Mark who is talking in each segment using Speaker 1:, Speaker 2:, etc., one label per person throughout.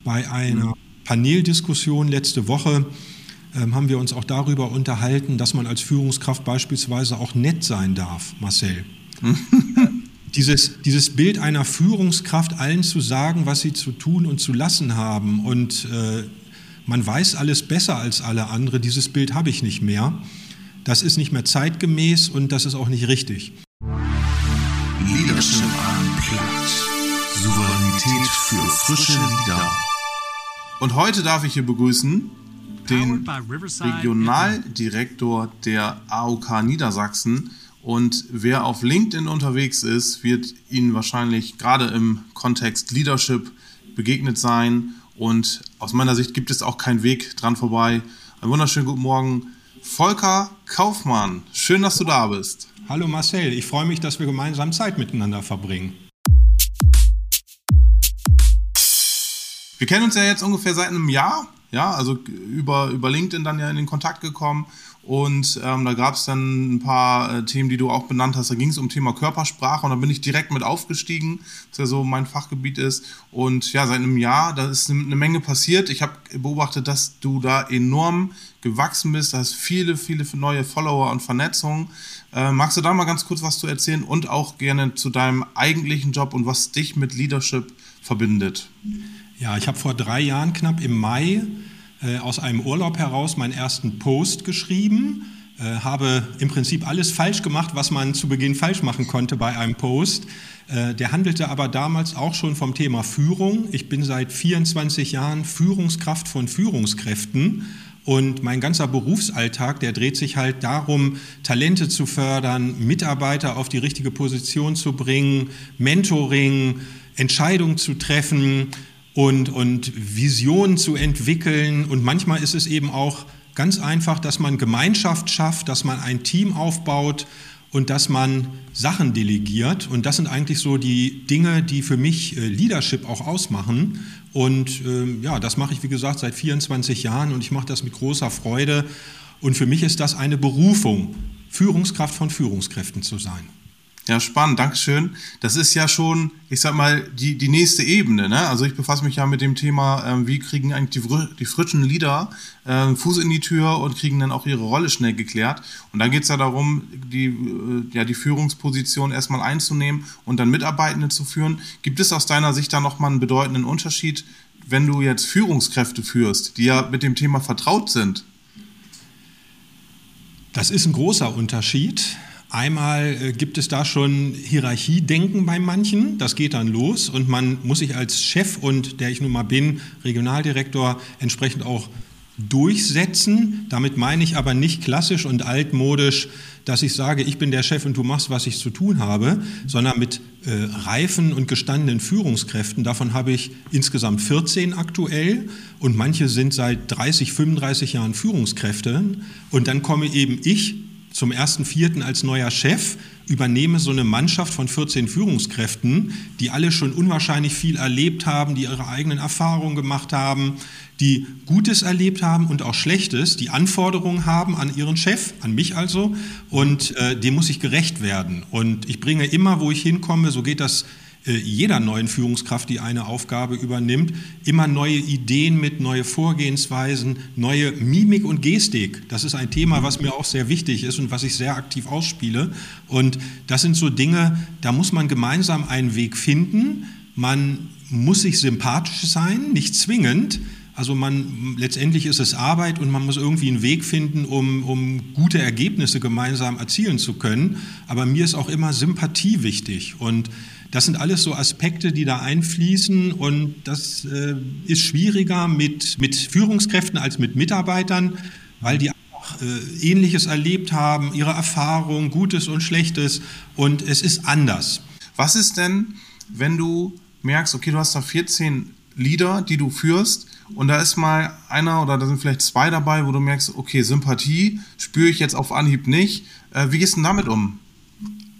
Speaker 1: Bei einer Paneldiskussion letzte Woche haben wir uns auch darüber unterhalten, dass man als Führungskraft beispielsweise auch nett sein darf, Marcel. Dieses Bild einer Führungskraft, allen zu sagen, was sie zu tun und zu lassen haben und man weiß alles besser als alle anderen, dieses Bild habe ich nicht mehr. Das ist nicht mehr zeitgemäß und das ist auch nicht richtig.
Speaker 2: Leadership Unplugged. Souveränität für frische Leader. Und heute darf ich hier begrüßen den Regionaldirektor der AOK Niedersachsen. Und wer auf LinkedIn unterwegs ist, wird Ihnen wahrscheinlich gerade im Kontext Leadership begegnet sein. Und aus meiner Sicht gibt es auch keinen Weg dran vorbei. Einen wunderschönen guten Morgen, Volker Kaufmann. Schön, dass du da bist.
Speaker 1: Hallo Marcel, ich freue mich, dass wir gemeinsam Zeit miteinander verbringen.
Speaker 2: Wir kennen uns ja jetzt ungefähr seit einem Jahr, ja, also über LinkedIn dann ja in den Kontakt gekommen. Und da gab es dann ein paar Themen, die du auch benannt hast. Da ging es um Thema Körpersprache und da bin ich direkt mit aufgestiegen, was ja so mein Fachgebiet ist. Und ja, seit einem Jahr, da ist eine Menge passiert. Ich habe beobachtet, dass du da enorm gewachsen bist. Da hast viele neue Follower und Vernetzungen. Magst du da mal ganz kurz was zu erzählen und auch gerne zu deinem eigentlichen Job und was dich mit Leadership verbindet?
Speaker 1: Ja, ich habe vor 3 Jahren, knapp im Mai, aus einem Urlaub heraus meinen ersten Post geschrieben, habe im Prinzip alles falsch gemacht, was man zu Beginn falsch machen konnte bei einem Post. Der handelte aber damals auch schon vom Thema Führung. Ich bin seit 24 Jahren Führungskraft von Führungskräften und mein ganzer Berufsalltag, der dreht sich halt darum, Talente zu fördern, Mitarbeiter auf die richtige Position zu bringen, Mentoring, Entscheidungen zu treffen, und Visionen zu entwickeln. Und manchmal ist es eben auch ganz einfach, dass man Gemeinschaft schafft, dass man ein Team aufbaut und dass man Sachen delegiert. Und das sind eigentlich so die Dinge, die für mich Leadership auch ausmachen. Und ja, das mache ich, wie gesagt, seit 24 Jahren und ich mache das mit großer Freude. Und für mich ist das eine Berufung, Führungskraft von Führungskräften zu sein.
Speaker 2: Ja, spannend, Dankeschön. Das ist ja schon, ich sag mal, die nächste Ebene, ne? Also ich befasse mich ja mit dem Thema, wie kriegen eigentlich die frischen Leader Fuß in die Tür und kriegen dann auch ihre Rolle schnell geklärt. Und dann geht es ja darum, die Führungsposition erstmal einzunehmen und dann Mitarbeitende zu führen. Gibt es aus deiner Sicht da nochmal einen bedeutenden Unterschied, wenn du jetzt Führungskräfte führst, die ja mit dem Thema vertraut sind?
Speaker 1: Das ist ein großer Unterschied. Einmal gibt es da schon Hierarchiedenken bei manchen, das geht dann los und man muss sich als Chef und der ich nun mal bin, Regionaldirektor, entsprechend auch durchsetzen. Damit meine ich aber nicht klassisch und altmodisch, dass ich sage, ich bin der Chef und du machst, was ich zu tun habe, sondern mit reifen und gestandenen Führungskräften. Davon habe ich insgesamt 14 aktuell und manche sind seit 30, 35 Jahren Führungskräfte und dann komme eben ich zum 1.4. als neuer Chef, übernehme so eine Mannschaft von 14 Führungskräften, die alle schon unwahrscheinlich viel erlebt haben, die ihre eigenen Erfahrungen gemacht haben, die Gutes erlebt haben und auch Schlechtes, die Anforderungen haben an ihren Chef, an mich also, und dem muss ich gerecht werden. Und ich bringe immer, wo ich hinkomme, so geht das jeder neuen Führungskraft, die eine Aufgabe übernimmt, immer neue Ideen mit, neue Vorgehensweisen, neue Mimik und Gestik. Das ist ein Thema, was mir auch sehr wichtig ist und was ich sehr aktiv ausspiele. Und das sind so Dinge, da muss man gemeinsam einen Weg finden. Man muss sich sympathisch sein, nicht zwingend. Also letztendlich ist es Arbeit und man muss irgendwie einen Weg finden, um gute Ergebnisse gemeinsam erzielen zu können. Aber mir ist auch immer Sympathie wichtig und das sind alles so Aspekte, die da einfließen und das ist schwieriger mit Führungskräften als mit Mitarbeitern, weil die einfach Ähnliches erlebt haben, ihre Erfahrung, Gutes und Schlechtes und es ist anders.
Speaker 2: Was ist denn, wenn du merkst, okay, du hast da 14 Leader, die du führst und da ist mal einer oder da sind vielleicht 2 dabei, wo du merkst, okay, Sympathie spüre ich jetzt auf Anhieb nicht. Wie gehst du denn damit um?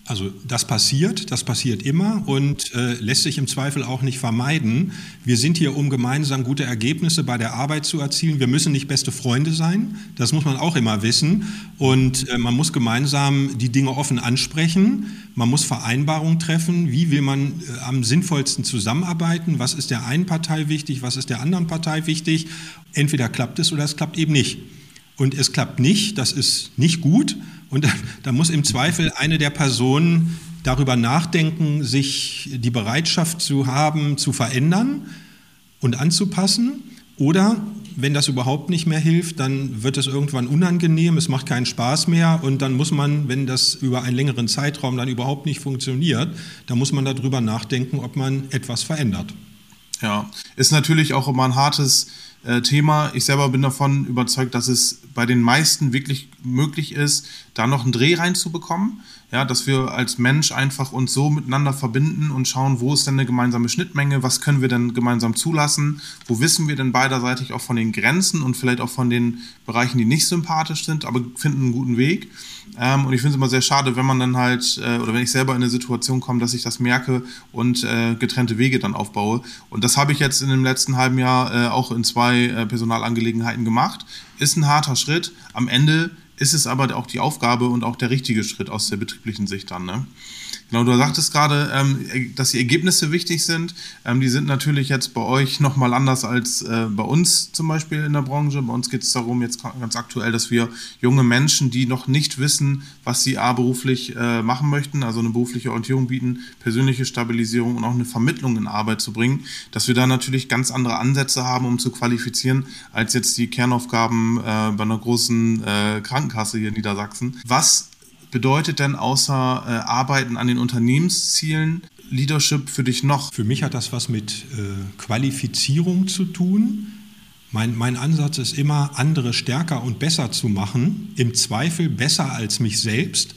Speaker 1: Also das passiert immer und lässt sich im Zweifel auch nicht vermeiden. Wir sind hier, um gemeinsam gute Ergebnisse bei der Arbeit zu erzielen. Wir müssen nicht beste Freunde sein, das muss man auch immer wissen. Und man muss gemeinsam die Dinge offen ansprechen. Man muss Vereinbarungen treffen. Wie will man am sinnvollsten zusammenarbeiten? Was ist der einen Partei wichtig? Was ist der anderen Partei wichtig? Entweder klappt es oder es klappt eben nicht. Und es klappt nicht, das ist nicht gut. Und da muss im Zweifel eine der Personen darüber nachdenken, sich die Bereitschaft zu haben, zu verändern und anzupassen. Oder wenn das überhaupt nicht mehr hilft, dann wird es irgendwann unangenehm, es macht keinen Spaß mehr und dann muss man, wenn das über einen längeren Zeitraum dann überhaupt nicht funktioniert, dann muss man darüber nachdenken, ob man etwas verändert.
Speaker 2: Ja, ist natürlich auch immer ein hartes Thema. Ich selber bin davon überzeugt, dass es bei den meisten wirklich möglich ist, da noch einen Dreh reinzubekommen. Ja, dass wir als Mensch einfach uns so miteinander verbinden und schauen, wo ist denn eine gemeinsame Schnittmenge, was können wir denn gemeinsam zulassen, wo wissen wir denn beiderseitig auch von den Grenzen und vielleicht auch von den Bereichen, die nicht sympathisch sind, aber finden einen guten Weg. Und ich finde es immer sehr schade, wenn man dann halt, oder wenn ich selber in eine Situation komme, dass ich das merke und getrennte Wege dann aufbaue. Und das habe ich jetzt in dem letzten halben Jahr auch in 2 Personalangelegenheiten gemacht. Ist ein harter Schritt. Am Ende ist es aber auch die Aufgabe und auch der richtige Schritt aus der betrieblichen Sicht dann, ne? Genau, du sagtest gerade, dass die Ergebnisse wichtig sind. Die sind natürlich jetzt bei euch nochmal anders als bei uns zum Beispiel in der Branche. Bei uns geht es darum, jetzt ganz aktuell, dass wir junge Menschen, die noch nicht wissen, was sie beruflich machen möchten, also eine berufliche Orientierung bieten, persönliche Stabilisierung und auch eine Vermittlung in Arbeit zu bringen, dass wir da natürlich ganz andere Ansätze haben, um zu qualifizieren, als jetzt die Kernaufgaben bei einer großen Krankenkasse hier in Niedersachsen. Was bedeutet denn außer Arbeiten an den Unternehmenszielen Leadership für dich noch?
Speaker 1: Für mich hat das was mit Qualifizierung zu tun. Mein Ansatz ist immer, andere stärker und besser zu machen, im Zweifel besser als mich selbst.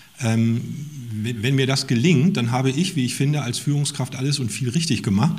Speaker 1: Wenn mir das gelingt, dann habe ich, wie ich finde, als Führungskraft alles und viel richtig gemacht,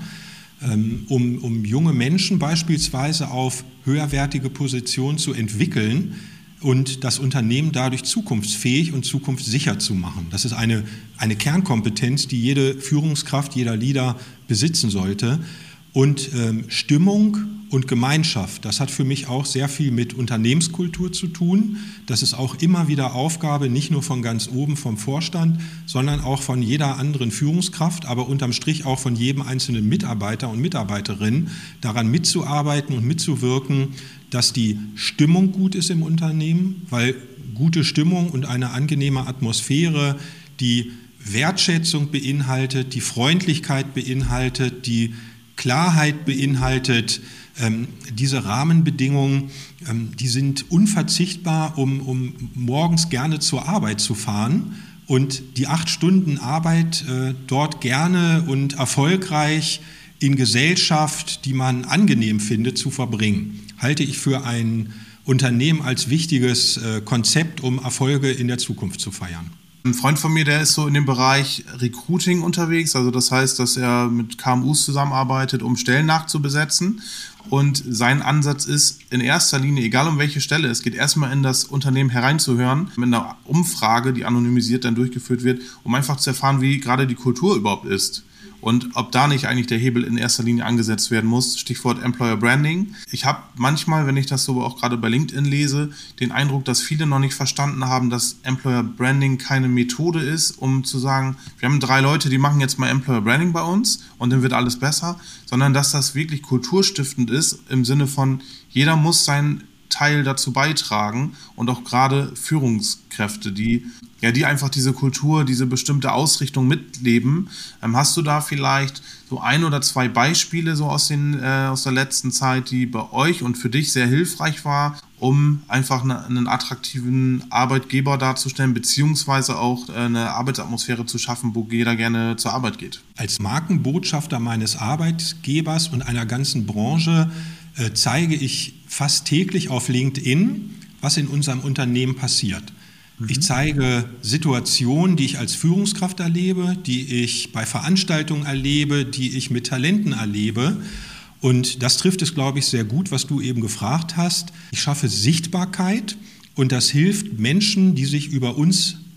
Speaker 1: um junge Menschen beispielsweise auf höherwertige Positionen zu entwickeln und das Unternehmen dadurch zukunftsfähig und zukunftssicher zu machen. Das ist eine Kernkompetenz, die jede Führungskraft, jeder Leader besitzen sollte. Und Stimmung und Gemeinschaft, das hat für mich auch sehr viel mit Unternehmenskultur zu tun. Das ist auch immer wieder Aufgabe, nicht nur von ganz oben vom Vorstand, sondern auch von jeder anderen Führungskraft, aber unterm Strich auch von jedem einzelnen Mitarbeiter und Mitarbeiterin, daran mitzuarbeiten und mitzuwirken, dass die Stimmung gut ist im Unternehmen, weil gute Stimmung und eine angenehme Atmosphäre, die Wertschätzung beinhaltet, die Freundlichkeit beinhaltet, die Klarheit beinhaltet, diese Rahmenbedingungen, die sind unverzichtbar, um morgens gerne zur Arbeit zu fahren und die 8 Stunden Arbeit dort gerne und erfolgreich in Gesellschaft, die man angenehm findet, zu verbringen. Halte ich für ein Unternehmen als wichtiges Konzept, um Erfolge in der Zukunft zu feiern.
Speaker 2: Ein Freund von mir, der ist so in dem Bereich Recruiting unterwegs, also das heißt, dass er mit KMUs zusammenarbeitet, um Stellen nachzubesetzen. Und sein Ansatz ist in erster Linie, egal um welche Stelle, es geht erstmal in das Unternehmen hereinzuhören, mit einer Umfrage, die anonymisiert dann durchgeführt wird, um einfach zu erfahren, wie gerade die Kultur überhaupt ist. Und ob da nicht eigentlich der Hebel in erster Linie angesetzt werden muss, Stichwort Employer Branding. Ich habe manchmal, wenn ich das so auch gerade bei LinkedIn lese, den Eindruck, dass viele noch nicht verstanden haben, dass Employer Branding keine Methode ist, um zu sagen, wir haben 3 Leute, die machen jetzt mal Employer Branding bei uns und dann wird alles besser, sondern dass das wirklich kulturstiftend ist, im Sinne von, jeder muss seinen Teil dazu beitragen und auch gerade Führungskräfte, die einfach diese Kultur, diese bestimmte Ausrichtung mitleben. Hast du da vielleicht so 1 oder 2 Beispiele so aus der letzten Zeit, die bei euch und für dich sehr hilfreich war, um einfach einen attraktiven Arbeitgeber darzustellen, beziehungsweise auch eine Arbeitsatmosphäre zu schaffen, wo jeder gerne zur Arbeit geht?
Speaker 1: Als Markenbotschafter meines Arbeitgebers und einer ganzen Branche zeige ich fast täglich auf LinkedIn, was in unserem Unternehmen passiert. Ich zeige Situationen, die ich als Führungskraft erlebe, die ich bei Veranstaltungen erlebe, die ich mit Talenten erlebe. Und das trifft es, glaube ich, sehr gut, was du eben gefragt hast. Ich schaffe Sichtbarkeit und das hilft Menschen, die sich über uns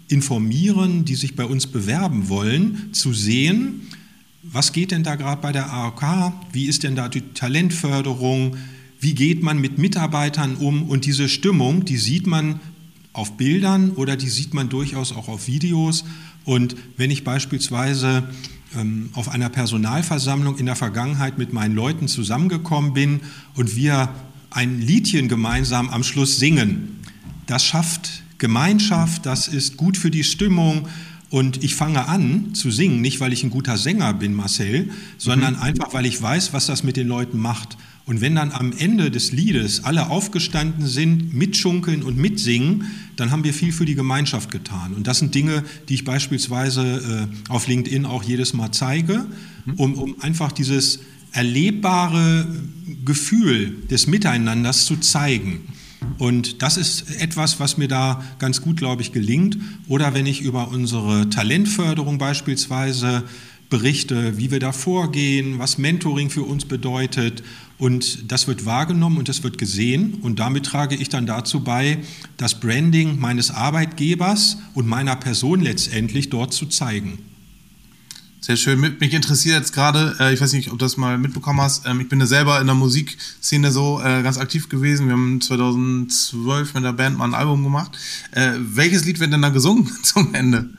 Speaker 1: informieren, die sich bei uns bewerben wollen, zu sehen, was geht denn da gerade bei der AOK, wie ist denn da die Talentförderung, wie geht man mit Mitarbeitern um, und diese Stimmung, die sieht man auf Bildern oder die sieht man durchaus auch auf Videos. Und wenn ich beispielsweise auf einer Personalversammlung in der Vergangenheit mit meinen Leuten zusammengekommen bin und wir ein Liedchen gemeinsam am Schluss singen, das schafft Gemeinschaft, das ist gut für die Stimmung. Und ich fange an zu singen, nicht weil ich ein guter Sänger bin, Marcel, sondern einfach, weil ich weiß, was das mit den Leuten macht. Und wenn dann am Ende des Liedes alle aufgestanden sind, mitschunkeln und mitsingen, dann haben wir viel für die Gemeinschaft getan. Und das sind Dinge, die ich beispielsweise auf LinkedIn auch jedes Mal zeige, um einfach dieses erlebbare Gefühl des Miteinanders zu zeigen. Und das ist etwas, was mir da ganz gut, glaube ich, gelingt. Oder wenn ich über unsere Talentförderung beispielsweise berichte, wie wir da vorgehen, was Mentoring für uns bedeutet. Und das wird wahrgenommen und das wird gesehen. Und damit trage ich dann dazu bei, das Branding meines Arbeitgebers und meiner Person letztendlich dort zu zeigen.
Speaker 2: Sehr schön. Mich interessiert jetzt gerade, ich weiß nicht, ob du das mal mitbekommen hast, ich bin ja selber in der Musikszene so ganz aktiv gewesen. Wir haben 2012 mit der Band mal ein Album gemacht. Welches Lied wird denn da gesungen zum Ende?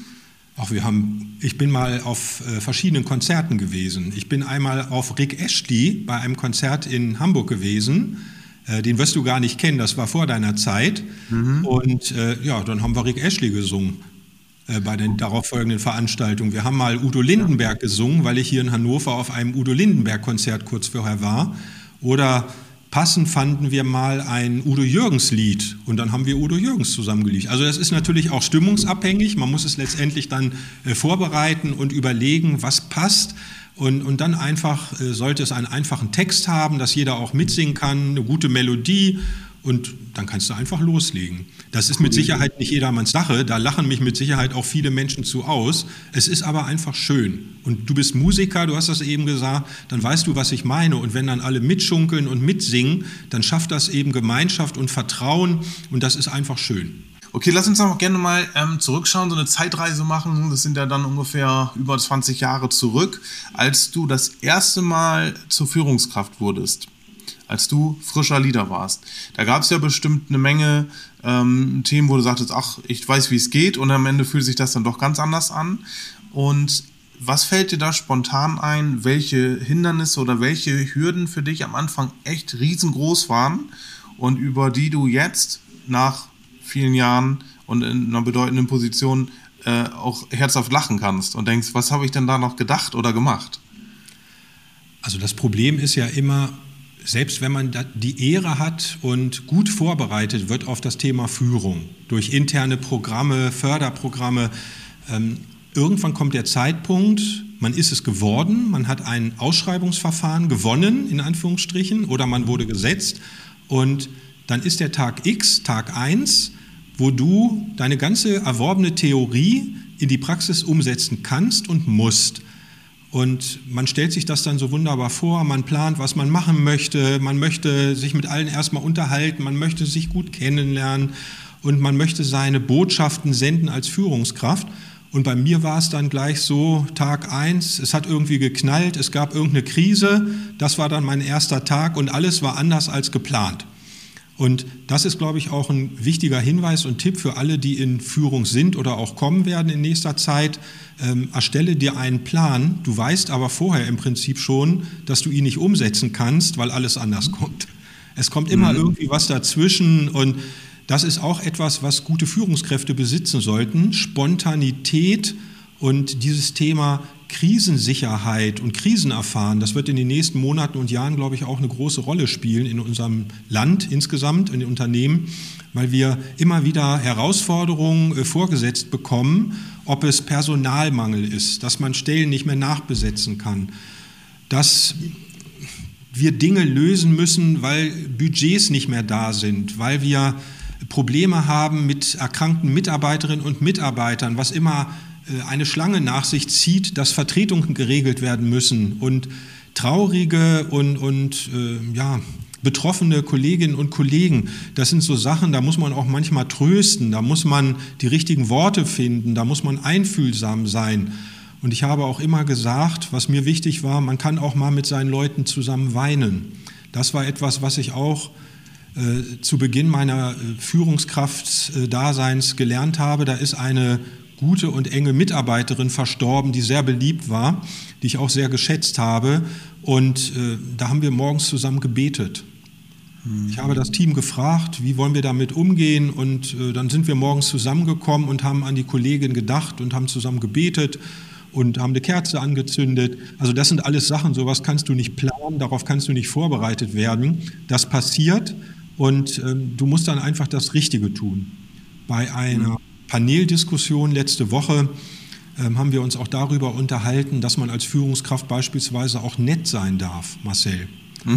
Speaker 1: Ich bin mal auf verschiedenen Konzerten gewesen. Ich bin einmal auf Rick Astley bei einem Konzert in Hamburg gewesen. Den wirst du gar nicht kennen, das war vor deiner Zeit. Und dann haben wir Rick Astley gesungen bei den darauffolgenden Veranstaltungen. Wir haben mal Udo Lindenberg gesungen, weil ich hier in Hannover auf einem Udo Lindenberg-Konzert kurz vorher war. Oder passend fanden wir mal ein Udo Jürgens-Lied und dann haben wir Udo Jürgens zusammengelegt. Also das ist natürlich auch stimmungsabhängig. Man muss es letztendlich dann vorbereiten und überlegen, was passt. Und dann einfach sollte es einen einfachen Text haben, dass jeder auch mitsingen kann, eine gute Melodie. Und dann kannst du einfach loslegen. Das ist mit Sicherheit nicht jedermanns Sache, da lachen mich mit Sicherheit auch viele Menschen zu aus. Es ist aber einfach schön. Und du bist Musiker, du hast das eben gesagt, dann weißt du, was ich meine. Und wenn dann alle mitschunkeln und mitsingen, dann schafft das eben Gemeinschaft und Vertrauen und das ist einfach schön.
Speaker 2: Okay, lass uns auch gerne mal zurückschauen, so eine Zeitreise machen. Das sind ja dann ungefähr über 20 Jahre zurück, als du das erste Mal zur Führungskraft wurdest. Als du frischer Leader warst. Da gab es ja bestimmt eine Menge Themen, wo du sagtest, ach, ich weiß, wie es geht und am Ende fühlt sich das dann doch ganz anders an. Und was fällt dir da spontan ein, welche Hindernisse oder welche Hürden für dich am Anfang echt riesengroß waren und über die du jetzt nach vielen Jahren und in einer bedeutenden Position auch herzhaft lachen kannst und denkst, was habe ich denn da noch gedacht oder gemacht?
Speaker 1: Also das Problem ist ja immer, selbst wenn man die Ehre hat und gut vorbereitet wird auf das Thema Führung, durch interne Programme, Förderprogramme, irgendwann kommt der Zeitpunkt, man ist es geworden, man hat ein Ausschreibungsverfahren gewonnen, in Anführungsstrichen, oder man wurde gesetzt und dann ist der Tag X, Tag 1, wo du deine ganze erworbene Theorie in die Praxis umsetzen kannst und musst. Und man stellt sich das dann so wunderbar vor, man plant, was man machen möchte, man möchte sich mit allen erstmal unterhalten, man möchte sich gut kennenlernen und man möchte seine Botschaften senden als Führungskraft. Und bei mir war es dann gleich so, Tag 1, es hat irgendwie geknallt, es gab irgendeine Krise, das war dann mein erster Tag und alles war anders als geplant. Und das ist, glaube ich, auch ein wichtiger Hinweis und Tipp für alle, die in Führung sind oder auch kommen werden in nächster Zeit. Erstelle dir einen Plan. Du weißt aber vorher im Prinzip schon, dass du ihn nicht umsetzen kannst, weil alles anders kommt. Es kommt immer irgendwie was dazwischen und das ist auch etwas, was gute Führungskräfte besitzen sollten. Spontanität und dieses Thema Krisensicherheit und Krisenerfahren, das wird in den nächsten Monaten und Jahren, glaube ich, auch eine große Rolle spielen in unserem Land insgesamt, in den Unternehmen, weil wir immer wieder Herausforderungen vorgesetzt bekommen, ob es Personalmangel ist, dass man Stellen nicht mehr nachbesetzen kann, dass wir Dinge lösen müssen, weil Budgets nicht mehr da sind, weil wir Probleme haben mit erkrankten Mitarbeiterinnen und Mitarbeitern, was immer eine Schlange nach sich zieht, dass Vertretungen geregelt werden müssen und traurige und betroffene Kolleginnen und Kollegen, das sind so Sachen, da muss man auch manchmal trösten, da muss man die richtigen Worte finden, da muss man einfühlsam sein. Und ich habe auch immer gesagt, was mir wichtig war, man kann auch mal mit seinen Leuten zusammen weinen. Das war etwas, was ich auch zu Beginn meiner Führungskraft-Daseins gelernt habe. Da ist eine gute und enge Mitarbeiterin verstorben, die sehr beliebt war, die ich auch sehr geschätzt habe. Und da haben wir morgens zusammen gebetet. Ich habe das Team gefragt, wie wollen wir damit umgehen? Und dann sind wir morgens zusammengekommen und haben an die Kollegin gedacht und haben zusammen gebetet und haben eine Kerze angezündet. Also das sind alles Sachen, sowas kannst du nicht planen, darauf kannst du nicht vorbereitet werden. Das passiert und du musst dann einfach das Richtige tun. Bei einer Paneldiskussion letzte Woche haben wir uns auch darüber unterhalten, dass man als Führungskraft beispielsweise auch nett sein darf, Marcel.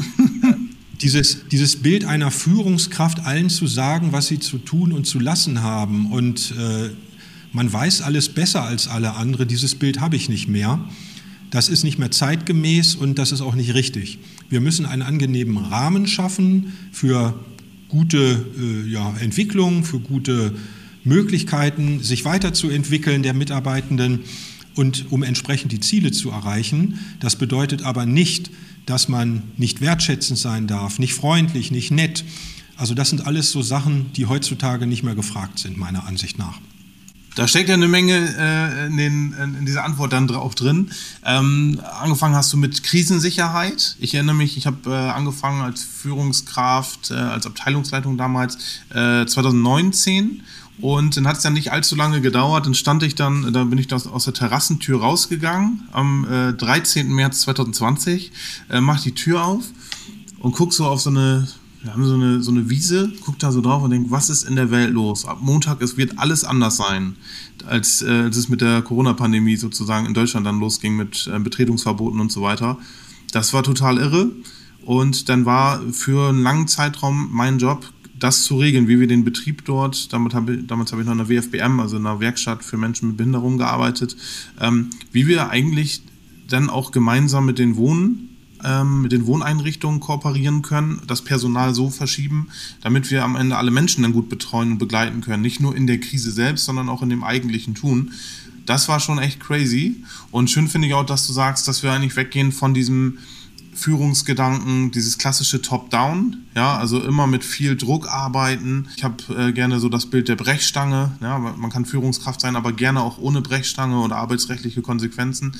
Speaker 1: Dieses Bild einer Führungskraft, allen zu sagen, was sie zu tun und zu lassen haben und man weiß alles besser als alle anderen, dieses Bild habe ich nicht mehr. Das ist nicht mehr zeitgemäß und das ist auch nicht richtig. Wir müssen einen angenehmen Rahmen schaffen für gute Entwicklung, für gute Möglichkeiten, sich weiterzuentwickeln der Mitarbeitenden und um entsprechend die Ziele zu erreichen. Das bedeutet aber nicht, dass man nicht wertschätzend sein darf, nicht freundlich, nicht nett. Also das sind alles so Sachen, die heutzutage nicht mehr gefragt sind, meiner Ansicht nach.
Speaker 2: Da steckt ja eine Menge in dieser Antwort dann auch drin. Angefangen hast du mit Krisensicherheit. Ich erinnere mich, ich habe angefangen als Führungskraft, als Abteilungsleitung damals 2019. Und dann hat es ja nicht allzu lange gedauert, dann bin ich aus der Terrassentür rausgegangen am 13. März 2020, mach die Tür auf und guck so auf wir haben so eine Wiese, guck da so drauf und denk, was ist in der Welt los? Ab Montag, es wird alles anders sein, als es mit der Corona-Pandemie sozusagen in Deutschland dann losging mit Betretungsverboten und so weiter. Das war total irre und dann war für einen langen Zeitraum mein Job, das zu regeln, wie wir den Betrieb dort, damals habe ich noch in der WFBM, also in einer Werkstatt für Menschen mit Behinderung gearbeitet, wie wir eigentlich dann auch gemeinsam mit den Wohneinrichtungen kooperieren können, das Personal so verschieben, damit wir am Ende alle Menschen dann gut betreuen und begleiten können. Nicht nur in der Krise selbst, sondern auch in dem eigentlichen Tun. Das war schon echt crazy. Und schön finde ich auch, dass du sagst, dass wir eigentlich weggehen von diesem Führungsgedanken, dieses klassische Top-Down, ja, also immer mit viel Druck arbeiten. Ich habe gerne so das Bild der Brechstange, ja, man kann Führungskraft sein, aber gerne auch ohne Brechstange oder arbeitsrechtliche Konsequenzen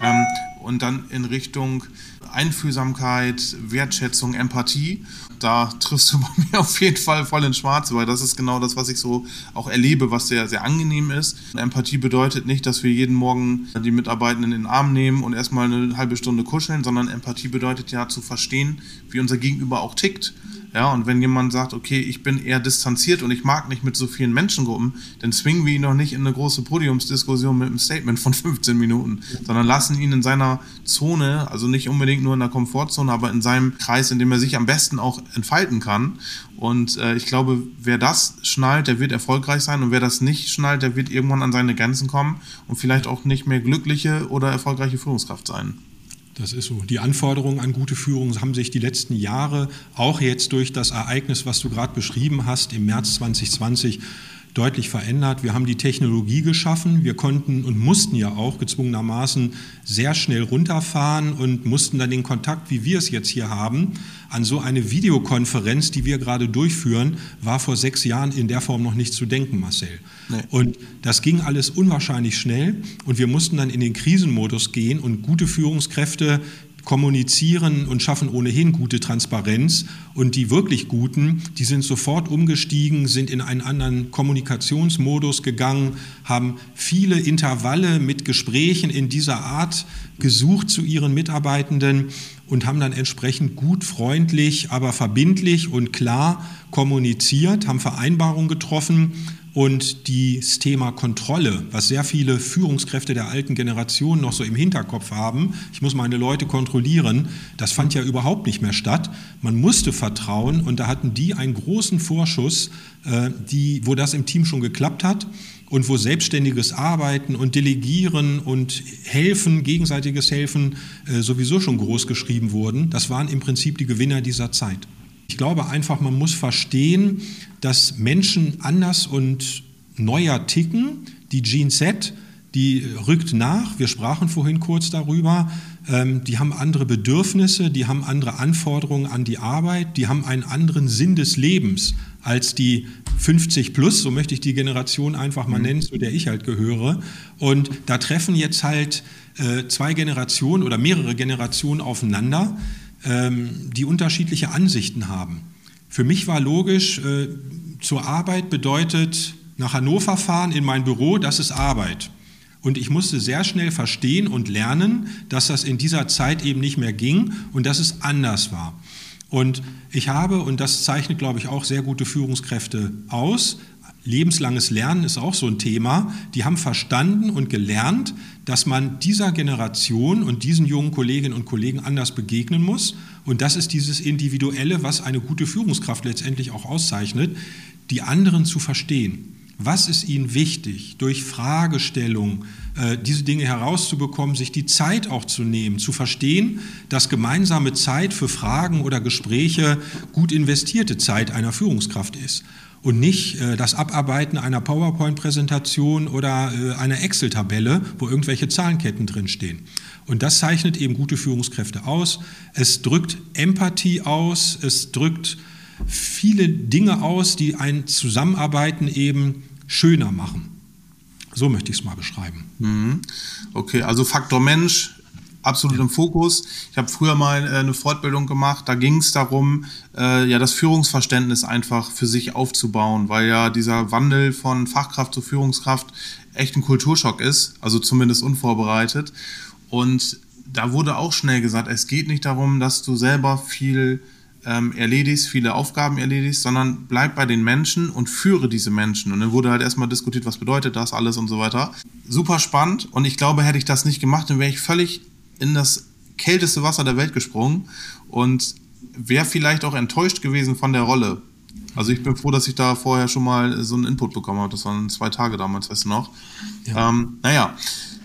Speaker 2: und dann in Richtung Einfühlsamkeit, Wertschätzung, Empathie. Da triffst du bei mir auf jeden Fall voll ins Schwarze, weil das ist genau das, was ich so auch erlebe, was sehr, sehr angenehm ist. Empathie bedeutet nicht, dass wir jeden Morgen die Mitarbeitenden in den Arm nehmen und erstmal eine halbe Stunde kuscheln, sondern Empathie bedeutet ja zu verstehen, wie unser Gegenüber auch tickt. Ja, und wenn jemand sagt, okay, ich bin eher distanziert und ich mag nicht mit so vielen Menschengruppen, dann zwingen wir ihn doch nicht in eine große Podiumsdiskussion mit einem Statement von 15 Minuten, sondern lassen ihn in seiner Zone, also nicht unbedingt nur in der Komfortzone, aber in seinem Kreis, in dem er sich am besten auch entfalten kann. Und ich glaube, wer das schnallt, der wird erfolgreich sein und wer das nicht schnallt, der wird irgendwann an seine Grenzen kommen und vielleicht auch nicht mehr glückliche oder erfolgreiche Führungskraft sein.
Speaker 1: Das ist so. Die Anforderungen an gute Führung haben sich die letzten Jahre, auch jetzt durch das Ereignis, was du gerade beschrieben hast, im März 2020, deutlich verändert. Wir haben die Technologie geschaffen. Wir konnten und mussten ja auch gezwungenermaßen sehr schnell runterfahren und mussten dann den Kontakt, wie wir es jetzt hier haben, an so eine Videokonferenz, die wir gerade durchführen, war vor 6 Jahren in der Form noch nicht zu denken, Marcel. Nee. Und das ging alles unwahrscheinlich schnell und wir mussten dann in den Krisenmodus gehen und gute Führungskräfte kommunizieren und schaffen ohnehin gute Transparenz und die wirklich Guten, die sind sofort umgestiegen, sind in einen anderen Kommunikationsmodus gegangen, haben viele Intervalle mit Gesprächen in dieser Art gesucht zu ihren Mitarbeitenden und haben dann entsprechend gut, freundlich, aber verbindlich und klar kommuniziert, haben Vereinbarungen getroffen. Und das Thema Kontrolle, was sehr viele Führungskräfte der alten Generation noch so im Hinterkopf haben, ich muss meine Leute kontrollieren, das fand ja überhaupt nicht mehr statt. Man musste vertrauen und da hatten die einen großen Vorschuss, wo das im Team schon geklappt hat und wo selbstständiges Arbeiten und Delegieren und Helfen, gegenseitiges Helfen sowieso schon groß geschrieben wurden. Das waren im Prinzip die Gewinner dieser Zeit. Ich glaube einfach, man muss verstehen, dass Menschen anders und neuer ticken. Die Gen Z, die rückt nach. Wir sprachen vorhin kurz darüber. Die haben andere Bedürfnisse, die haben andere Anforderungen an die Arbeit, die haben einen anderen Sinn des Lebens als die 50 plus, so möchte ich die Generation einfach mal nennen, zu der ich halt gehöre. Und da treffen jetzt halt zwei Generationen oder mehrere Generationen aufeinander, die unterschiedliche Ansichten haben. Für mich war logisch, zur Arbeit bedeutet nach Hannover fahren in mein Büro, das ist Arbeit. Und ich musste sehr schnell verstehen und lernen, dass das in dieser Zeit eben nicht mehr ging und dass es anders war. Und ich habe, und das zeichnet, glaube ich, auch sehr gute Führungskräfte aus, lebenslanges Lernen ist auch so ein Thema, die haben verstanden und gelernt, dass man dieser Generation und diesen jungen Kolleginnen und Kollegen anders begegnen muss. Und das ist dieses Individuelle, was eine gute Führungskraft letztendlich auch auszeichnet, die anderen zu verstehen. Was ist ihnen wichtig, durch Fragestellung diese Dinge herauszubekommen, sich die Zeit auch zu nehmen, zu verstehen, dass gemeinsame Zeit für Fragen oder Gespräche gut investierte Zeit einer Führungskraft ist und nicht das Abarbeiten einer PowerPoint-Präsentation oder einer Excel-Tabelle, wo irgendwelche Zahlenketten drinstehen. Und das zeichnet eben gute Führungskräfte aus. Es drückt Empathie aus, es drückt viele Dinge aus, die ein Zusammenarbeiten eben schöner machen. So möchte ich es mal beschreiben.
Speaker 2: Okay, also Faktor Mensch absolut im Fokus. Ich habe früher mal eine Fortbildung gemacht, da ging es darum, das Führungsverständnis einfach für sich aufzubauen, weil ja dieser Wandel von Fachkraft zu Führungskraft echt ein Kulturschock ist, also zumindest unvorbereitet. Und da wurde auch schnell gesagt, es geht nicht darum, dass du selber viel erledigst, viele Aufgaben erledigst, sondern bleib bei den Menschen und führe diese Menschen. Und dann wurde halt erstmal diskutiert, was bedeutet das alles und so weiter. Super spannend, und ich glaube, hätte ich das nicht gemacht, dann wäre ich völlig in das kälteste Wasser der Welt gesprungen und wäre vielleicht auch enttäuscht gewesen von der Rolle. Also ich bin froh, dass ich da vorher schon mal so einen Input bekommen habe. Das waren 2 Tage damals, weißt du noch. Ja.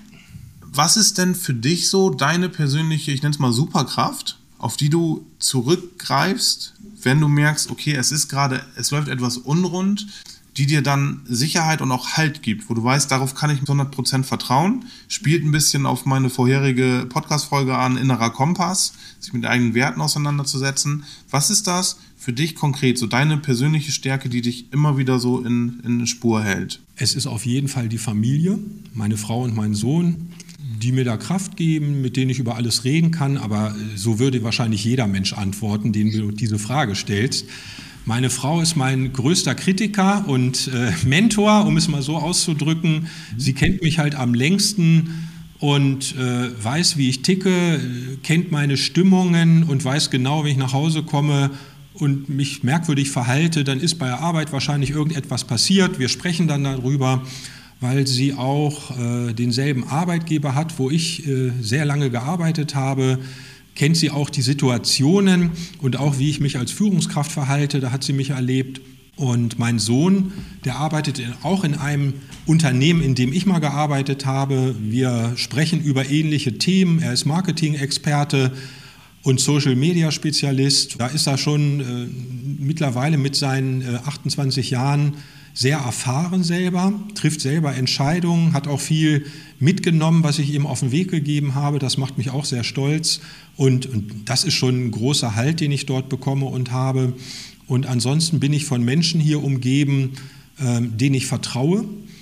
Speaker 2: Was ist denn für dich so deine persönliche, ich nenne es mal Superkraft, auf die du zurückgreifst, wenn du merkst, okay, es läuft etwas unrund, die dir dann Sicherheit und auch Halt gibt, wo du weißt, darauf kann ich mit 100% vertrauen, spielt ein bisschen auf meine vorherige Podcast-Folge an, innerer Kompass, sich mit eigenen Werten auseinanderzusetzen. Was ist das für dich konkret, so deine persönliche Stärke, die dich immer wieder so in Spur hält?
Speaker 1: Es ist auf jeden Fall die Familie, meine Frau und mein Sohn, die mir da Kraft geben, mit denen ich über alles reden kann, aber so würde wahrscheinlich jeder Mensch antworten, den du diese Frage stellst. Meine Frau ist mein größter Kritiker und Mentor, um es mal so auszudrücken. Sie kennt mich halt am längsten und weiß, wie ich ticke, kennt meine Stimmungen und weiß genau, wenn ich nach Hause komme und mich merkwürdig verhalte, dann ist bei der Arbeit wahrscheinlich irgendetwas passiert. Wir sprechen dann darüber, weil sie auch denselben Arbeitgeber hat, wo ich sehr lange gearbeitet habe, kennt sie auch die Situationen und auch, wie ich mich als Führungskraft verhalte, da hat sie mich erlebt. Und mein Sohn, der arbeitet auch in einem Unternehmen, in dem ich mal gearbeitet habe. Wir sprechen über ähnliche Themen. Er ist Marketing-Experte und Social-Media-Spezialist. Da ist er schon mittlerweile mit seinen 28 Jahren sehr erfahren selber, trifft selber Entscheidungen, hat auch viel mitgenommen, was ich ihm auf den Weg gegeben habe. Das macht mich auch sehr stolz. Und das ist schon ein großer Halt, den ich dort bekomme und habe. Und ansonsten bin ich von Menschen hier umgeben, denen ich vertraue.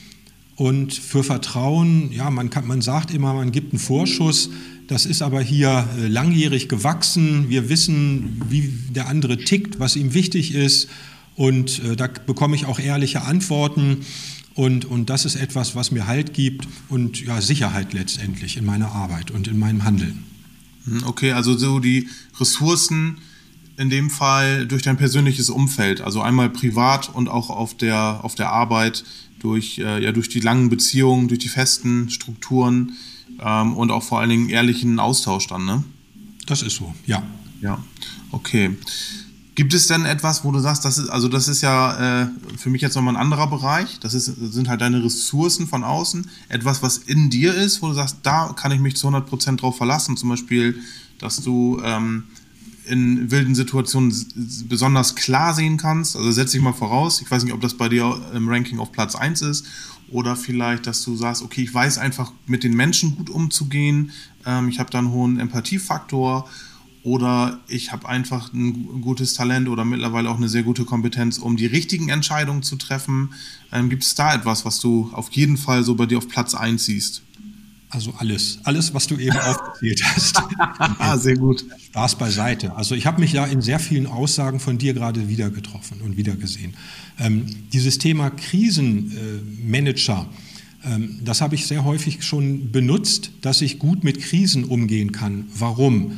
Speaker 1: Und für Vertrauen, ja, man sagt immer, man gibt einen Vorschuss. Das ist aber hier langjährig gewachsen. Wir wissen, wie der andere tickt, was ihm wichtig ist. Und da bekomme ich auch ehrliche Antworten. Und das ist etwas, was mir Halt gibt und ja, Sicherheit letztendlich in meiner Arbeit und in meinem Handeln.
Speaker 2: Okay, also so die Ressourcen in dem Fall durch dein persönliches Umfeld, also einmal privat und auch auf der Arbeit durch die langen Beziehungen, durch die festen Strukturen und auch vor allen Dingen ehrlichen Austausch dann, ne?
Speaker 1: Das ist so, ja.
Speaker 2: Ja, okay. Gibt es denn etwas, wo du sagst, das ist ja für mich jetzt nochmal ein anderer Bereich, sind halt deine Ressourcen von außen, etwas, was in dir ist, wo du sagst, da kann ich mich zu 100% drauf verlassen, zum Beispiel, dass du in wilden Situationen besonders klar sehen kannst. Also setz dich mal voraus, ich weiß nicht, ob das bei dir im Ranking auf Platz 1 ist oder vielleicht, dass du sagst, okay, ich weiß einfach mit den Menschen gut umzugehen, ich habe da einen hohen Empathiefaktor oder ich habe einfach ein gutes Talent oder mittlerweile auch eine sehr gute Kompetenz, um die richtigen Entscheidungen zu treffen. Gibt es da etwas, was du auf jeden Fall so bei dir auf Platz 1 siehst?
Speaker 1: Also alles, was du eben aufgezählt hast.
Speaker 2: Sehr gut.
Speaker 1: Spaß beiseite. Also ich habe mich ja in sehr vielen Aussagen von dir gerade wieder getroffen und wieder gesehen. Dieses Thema Krisenmanager, das habe ich sehr häufig schon benutzt, dass ich gut mit Krisen umgehen kann. Warum?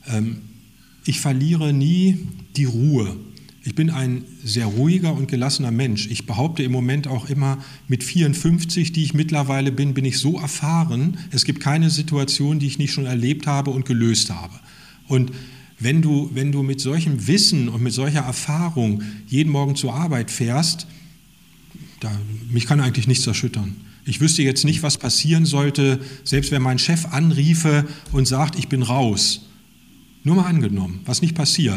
Speaker 1: Ich verliere nie die Ruhe. Ich bin ein sehr ruhiger und gelassener Mensch. Ich behaupte im Moment auch immer, mit 54, die ich mittlerweile bin ich so erfahren, es gibt keine Situation, die ich nicht schon erlebt habe und gelöst habe. Und wenn du mit solchem Wissen und mit solcher Erfahrung jeden Morgen zur Arbeit fährst, mich kann eigentlich nichts erschüttern. Ich wüsste jetzt nicht, was passieren sollte, selbst wenn mein Chef anriefe und sagt, ich bin raus. Nur mal angenommen, was nicht passiert.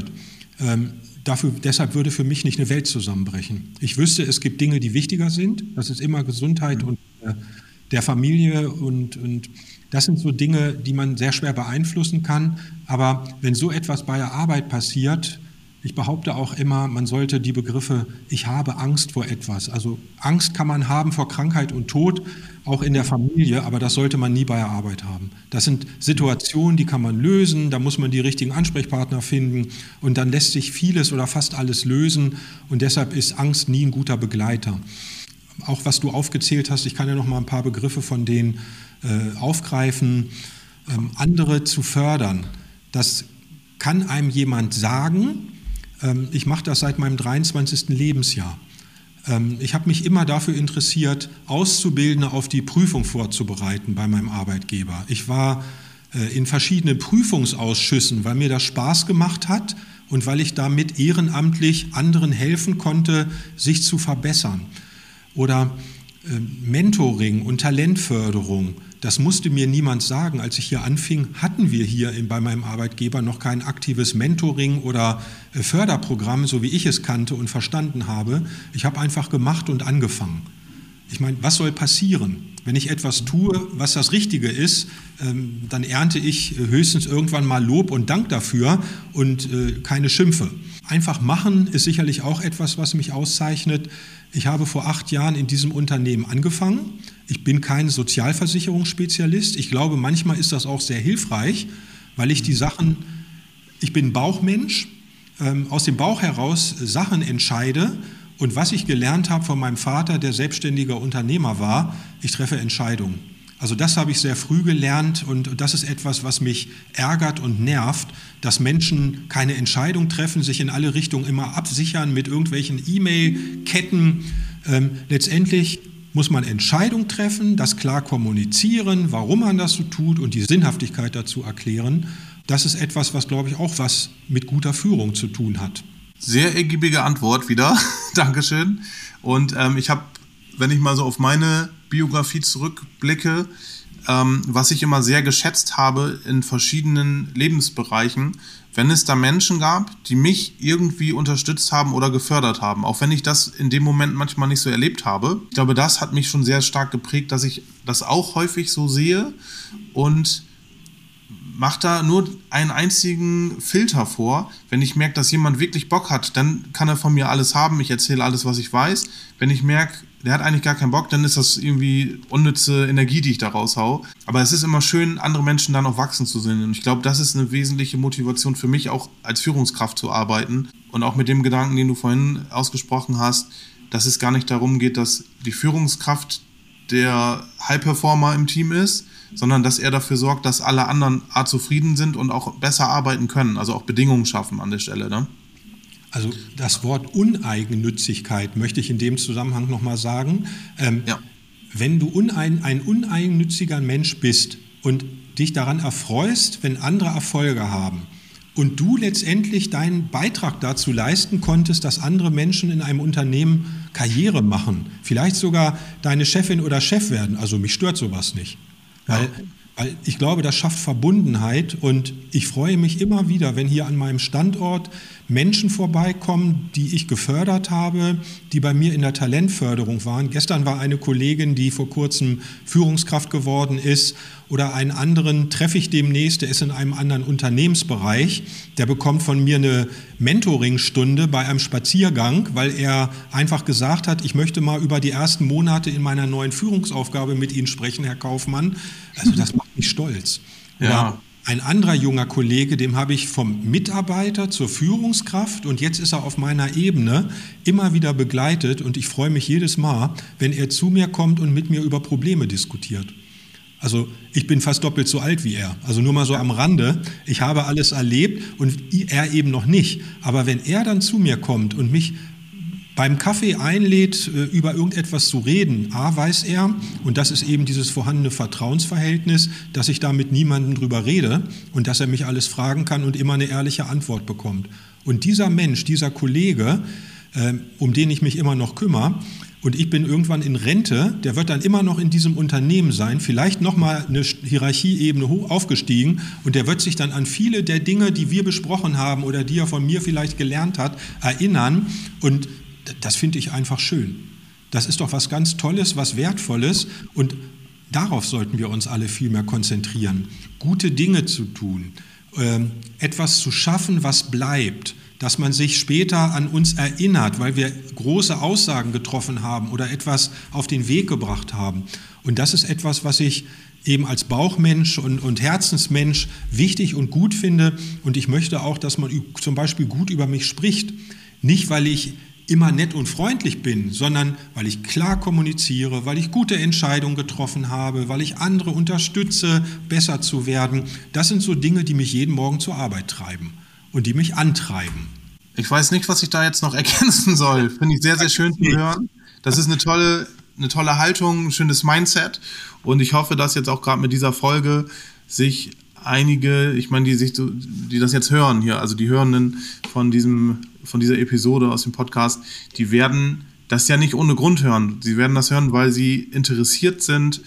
Speaker 1: Deshalb würde für mich nicht eine Welt zusammenbrechen. Ich wüsste, es gibt Dinge, die wichtiger sind. Das ist immer Gesundheit und der Familie und das sind so Dinge, die man sehr schwer beeinflussen kann. Aber wenn so etwas bei der Arbeit passiert, ich behaupte auch immer, man sollte die Begriffe, ich habe Angst vor etwas. Also Angst kann man haben vor Krankheit und Tod, auch in der Familie, aber das sollte man nie bei der Arbeit haben. Das sind Situationen, die kann man lösen, da muss man die richtigen Ansprechpartner finden und dann lässt sich vieles oder fast alles lösen und deshalb ist Angst nie ein guter Begleiter. Auch was du aufgezählt hast, ich kann ja noch mal ein paar Begriffe von denen aufgreifen, andere zu fördern. Das kann einem jemand sagen. Ich mache das seit meinem 23. Lebensjahr. Ich habe mich immer dafür interessiert, Auszubildende auf die Prüfung vorzubereiten bei meinem Arbeitgeber. Ich war in verschiedenen Prüfungsausschüssen, weil mir das Spaß gemacht hat und weil ich damit ehrenamtlich anderen helfen konnte, sich zu verbessern. Oder Mentoring und Talentförderung. Das musste mir niemand sagen. Als ich hier anfing, hatten wir hier bei meinem Arbeitgeber noch kein aktives Mentoring oder Förderprogramm, so wie ich es kannte und verstanden habe. Ich habe einfach gemacht und angefangen. Ich meine, was soll passieren? Wenn ich etwas tue, was das Richtige ist, dann ernte ich höchstens irgendwann mal Lob und Dank dafür und keine Schimpfe. Einfach machen ist sicherlich auch etwas, was mich auszeichnet. Ich habe vor 8 Jahren in diesem Unternehmen angefangen. Ich bin kein Sozialversicherungsspezialist. Ich glaube, manchmal ist das auch sehr hilfreich, weil ich ich bin Bauchmensch, aus dem Bauch heraus Sachen entscheide. Und was ich gelernt habe von meinem Vater, der selbstständiger Unternehmer war, ich treffe Entscheidungen. Also das habe ich sehr früh gelernt und das ist etwas, was mich ärgert und nervt, dass Menschen keine Entscheidung treffen, sich in alle Richtungen immer absichern mit irgendwelchen E-Mail-Ketten. Letztendlich muss man Entscheidungen treffen, das klar kommunizieren, warum man das so tut und die Sinnhaftigkeit dazu erklären. Das ist etwas, was, glaube ich, auch was mit guter Führung zu tun hat.
Speaker 2: Sehr ergiebige Antwort wieder. Dankeschön. Und ich habe, wenn ich mal so auf meine Biografie zurückblicke, was ich immer sehr geschätzt habe in verschiedenen Lebensbereichen, wenn es da Menschen gab, die mich irgendwie unterstützt haben oder gefördert haben, auch wenn ich das in dem Moment manchmal nicht so erlebt habe. Ich glaube, das hat mich schon sehr stark geprägt, dass ich das auch häufig so sehe und mache da nur einen einzigen Filter vor. Wenn ich merke, dass jemand wirklich Bock hat, dann kann er von mir alles haben. Ich erzähle alles, was ich weiß. Wenn ich merke, der hat eigentlich gar keinen Bock, dann ist das irgendwie unnütze Energie, die ich da raushau. Aber es ist immer schön, andere Menschen dann auch wachsen zu sehen. Und ich glaube, das ist eine wesentliche Motivation für mich, auch als Führungskraft zu arbeiten. Und auch mit dem Gedanken, den du vorhin ausgesprochen hast, dass es gar nicht darum geht, dass die Führungskraft der High-Performer im Team ist, sondern dass er dafür sorgt, dass alle anderen zufrieden sind und auch besser arbeiten können, also auch Bedingungen schaffen an der Stelle, ne?
Speaker 1: Also das Wort Uneigennützigkeit möchte ich in dem Zusammenhang nochmal sagen. Ja. Wenn du ein uneigennütziger Mensch bist und dich daran erfreust, wenn andere Erfolge haben und du letztendlich deinen Beitrag dazu leisten konntest, dass andere Menschen in einem Unternehmen Karriere machen, vielleicht sogar deine Chefin oder Chef werden, also mich stört sowas nicht. Weil ich glaube, das schafft Verbundenheit und ich freue mich immer wieder, wenn hier an meinem Standort Menschen vorbeikommen, die ich gefördert habe, die bei mir in der Talentförderung waren. Gestern war eine Kollegin, die vor kurzem Führungskraft geworden ist, oder einen anderen treffe ich demnächst, der ist in einem anderen Unternehmensbereich, der bekommt von mir eine Mentoringstunde bei einem Spaziergang, weil er einfach gesagt hat, ich möchte mal über die ersten Monate in meiner neuen Führungsaufgabe mit Ihnen sprechen, Herr Kaufmann. Also das macht mich stolz.
Speaker 2: Ja.
Speaker 1: Ein anderer junger Kollege, dem habe ich vom Mitarbeiter zur Führungskraft und jetzt ist er auf meiner Ebene immer wieder begleitet und ich freue mich jedes Mal, wenn er zu mir kommt und mit mir über Probleme diskutiert. Also ich bin fast doppelt so alt wie er, also nur mal so am Rande. Ich habe alles erlebt und er eben noch nicht. Aber wenn er dann zu mir kommt und mich beim Kaffee einlädt, über irgendetwas zu reden, weiß er, und das ist eben dieses vorhandene Vertrauensverhältnis, dass ich da mit niemandem drüber rede und dass er mich alles fragen kann und immer eine ehrliche Antwort bekommt. Und dieser Mensch, dieser Kollege, um den ich mich immer noch kümmere, und ich bin irgendwann in Rente, der wird dann immer noch in diesem Unternehmen sein, vielleicht nochmal eine Hierarchieebene aufgestiegen und der wird sich dann an viele der Dinge, die wir besprochen haben oder die er von mir vielleicht gelernt hat, erinnern und das finde ich einfach schön. Das ist doch was ganz Tolles, was Wertvolles und darauf sollten wir uns alle viel mehr konzentrieren. Gute Dinge zu tun, etwas zu schaffen, was bleibt, dass man sich später an uns erinnert, weil wir große Aussagen getroffen haben oder etwas auf den Weg gebracht haben. Und das ist etwas, was ich eben als Bauchmensch und Herzensmensch wichtig und gut finde. Und ich möchte auch, dass man zum Beispiel gut über mich spricht. Nicht, weil ich immer nett und freundlich bin, sondern weil ich klar kommuniziere, weil ich gute Entscheidungen getroffen habe, weil ich andere unterstütze, besser zu werden. Das sind so Dinge, die mich jeden Morgen zur Arbeit treiben und die mich antreiben.
Speaker 2: Ich weiß nicht, was ich da jetzt noch ergänzen soll. Finde ich sehr, sehr schön zu hören. Das ist eine tolle Haltung, ein schönes Mindset. Und ich hoffe, dass jetzt auch gerade mit dieser Folge sich einige, ich meine, die das jetzt hören hier, also die Hörenden von dieser Episode aus dem Podcast, die werden das ja nicht ohne Grund hören. Sie werden das hören, weil sie interessiert sind,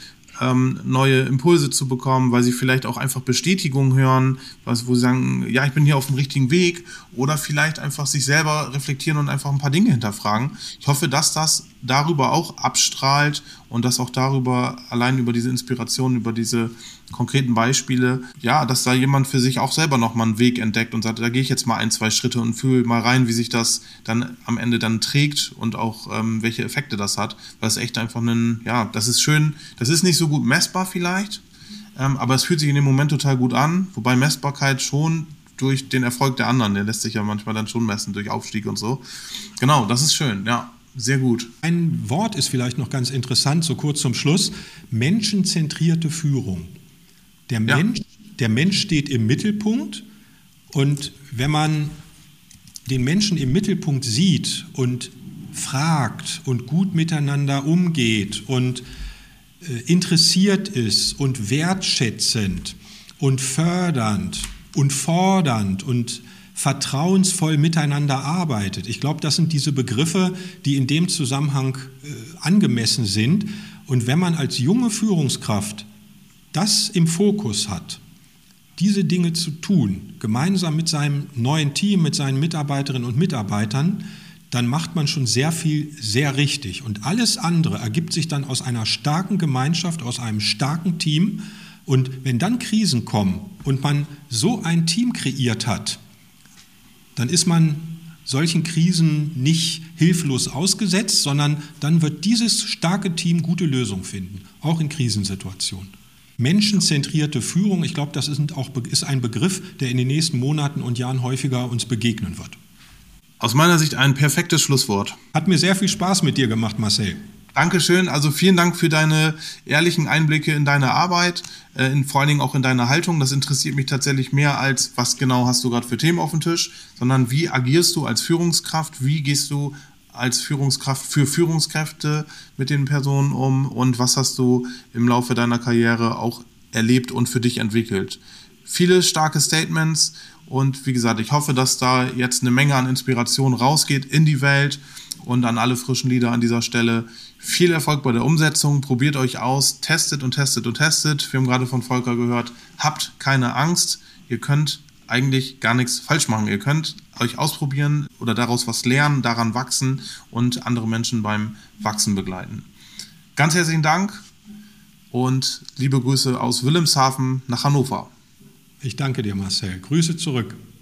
Speaker 2: neue Impulse zu bekommen, weil sie vielleicht auch einfach Bestätigung hören, wo sie sagen, ja, ich bin hier auf dem richtigen Weg oder vielleicht einfach sich selber reflektieren und einfach ein paar Dinge hinterfragen. Ich hoffe, dass das darüber auch abstrahlt und dass auch darüber, allein über diese Inspiration, über diese konkreten Beispiele, ja, dass da jemand für sich auch selber nochmal einen Weg entdeckt und sagt, da gehe ich jetzt mal 1, 2 Schritte und fühle mal rein, wie sich das dann am Ende dann trägt und auch welche Effekte das hat. Weil es echt einfach das ist schön, das ist nicht so gut messbar vielleicht, aber es fühlt sich in dem Moment total gut an, wobei Messbarkeit schon durch den Erfolg der anderen, der lässt sich ja manchmal dann schon messen, durch Aufstieg und so. Genau, das ist schön, ja. Sehr gut.
Speaker 1: Ein Wort ist vielleicht noch ganz interessant, so kurz zum Schluss. Menschenzentrierte Führung. Der Mensch steht im Mittelpunkt und wenn man den Menschen im Mittelpunkt sieht und fragt und gut miteinander umgeht und interessiert ist und wertschätzend und fördernd und fordernd und vertrauensvoll miteinander arbeitet. Ich glaube, das sind diese Begriffe, die in dem Zusammenhang angemessen sind. Und wenn man als junge Führungskraft das im Fokus hat, diese Dinge zu tun, gemeinsam mit seinem neuen Team, mit seinen Mitarbeiterinnen und Mitarbeitern, dann macht man schon sehr viel, sehr richtig. Und alles andere ergibt sich dann aus einer starken Gemeinschaft, aus einem starken Team. Und wenn dann Krisen kommen und man so ein Team kreiert hat, dann ist man solchen Krisen nicht hilflos ausgesetzt, sondern dann wird dieses starke Team gute Lösungen finden, auch in Krisensituationen. Menschenzentrierte Führung, ich glaube, das ist ein Begriff, der in den nächsten Monaten und Jahren häufiger uns begegnen wird.
Speaker 2: Aus meiner Sicht ein perfektes Schlusswort.
Speaker 1: Hat mir sehr viel Spaß mit dir gemacht, Marcel.
Speaker 2: Dankeschön, also vielen Dank für deine ehrlichen Einblicke in deine Arbeit, vor allen Dingen auch in deine Haltung. Das interessiert mich tatsächlich mehr als, was genau hast du gerade für Themen auf dem Tisch, sondern wie agierst du als Führungskraft, wie gehst du als Führungskraft für Führungskräfte mit den Personen um und was hast du im Laufe deiner Karriere auch erlebt und für dich entwickelt. Viele starke Statements und wie gesagt, ich hoffe, dass da jetzt eine Menge an Inspiration rausgeht in die Welt Und an alle frischen Leader an dieser Stelle viel Erfolg bei der Umsetzung. Probiert euch aus, testet und testet und testet. Wir haben gerade von Volker gehört, habt keine Angst. Ihr könnt eigentlich gar nichts falsch machen. Ihr könnt euch ausprobieren oder daraus was lernen, daran wachsen und andere Menschen beim Wachsen begleiten. Ganz herzlichen Dank und liebe Grüße aus Wilhelmshaven nach Hannover.
Speaker 1: Ich danke dir, Marcel. Grüße zurück.